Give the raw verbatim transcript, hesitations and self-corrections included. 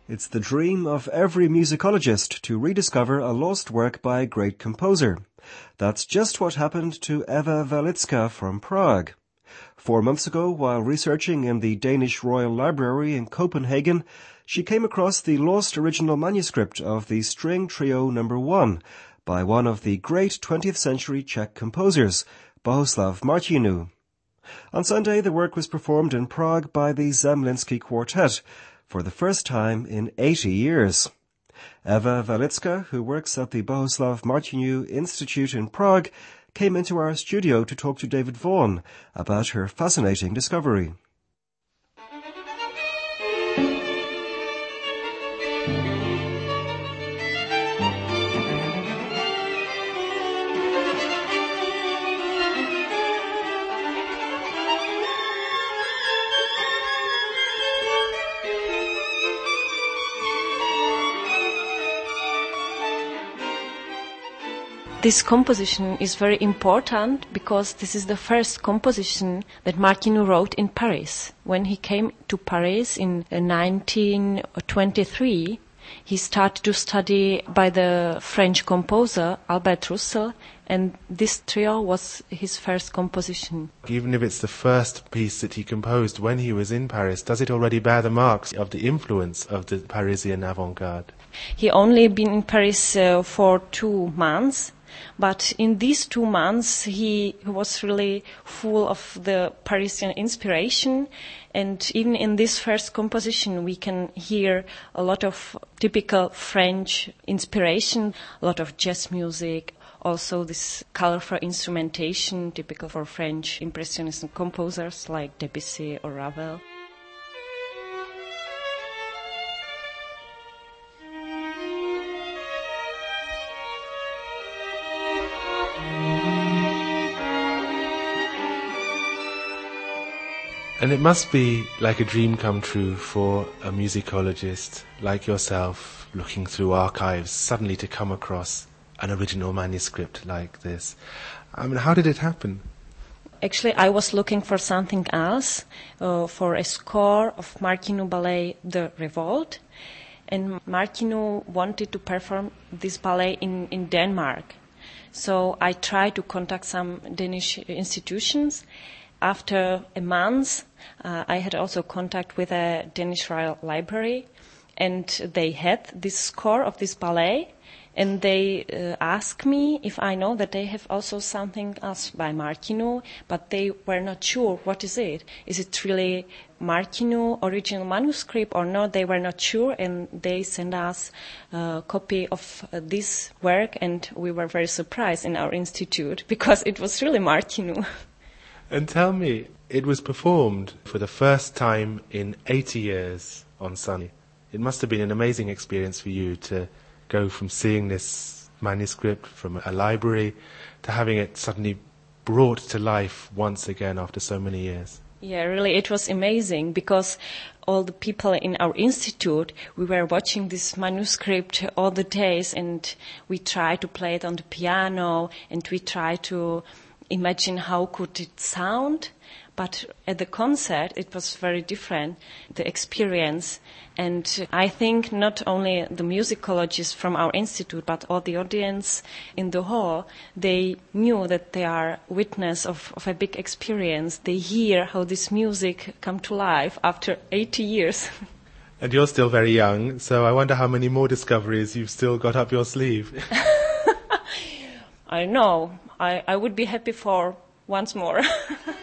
It's the dream of every musicologist to rediscover a lost work by a great composer. That's just what happened to Eva Walicka from Prague. Four months ago, while researching in the Danish Royal Library in Copenhagen, she came across the lost original manuscript of the String Trio number one by one of the great twentieth century Czech composers, Bohuslav Martinu. On Sunday, the work was performed in Prague by the Zemlinsky Quartet for the first time in eighty years. Eva Walicka, who works at the Bohuslav Martinu Institute in Prague, came into our studio to talk to David Vaughan about her fascinating discovery. This composition is very important because this is the first composition that Martinu wrote in Paris. When he came to Paris in nineteen twenty-three, he started to study by the French composer Albert Roussel, and this trio was his first composition. Even if it's the first piece that he composed when he was in Paris, does it already bear the marks of the influence of the Parisian avant-garde? He only been in Paris uh, for two months. But in these two months, he was really full of the Parisian inspiration. And even in this first composition, we can hear a lot of typical French inspiration, a lot of jazz music, also this colorful instrumentation, typical for French impressionist composers like Debussy or Ravel. And it must be like a dream come true for a musicologist like yourself, looking through archives, suddenly to come across an original manuscript like this. I mean, how did it happen? Actually, I was looking for something else, uh, for a score of Martinu ballet, The Revolt. And Martinu wanted to perform this ballet in, in Denmark. So I tried to contact some Danish institutions. After a month, uh, I had also contact with a Danish Royal Library, and they had this score of this ballet, and they uh, asked me if I know that they have also something else by Martinu, but they were not sure what is it. Is it really Martinu original manuscript or not? They were not sure, and they sent us a copy of uh, this work, and we were very surprised in our institute because it was really Martinu. And tell me, it was performed for the first time in eighty years on Sunday. It must have been an amazing experience for you to go from seeing this manuscript from a library to having it suddenly brought to life once again after so many years. Yeah, really, it was amazing because all the people in our institute, we were watching this manuscript all the days, and we tried to play it on the piano, and we tried to imagine how could it sound, but at the concert it was very different, the experience. And I think not only the musicologists from our institute, but all the audience in the hall, they knew that they are witness of, of a big experience. They hear how this music come to life after eighty years. And you're still very young, so I wonder how many more discoveries you've still got up your sleeve. I know. I, I would be happy for once more.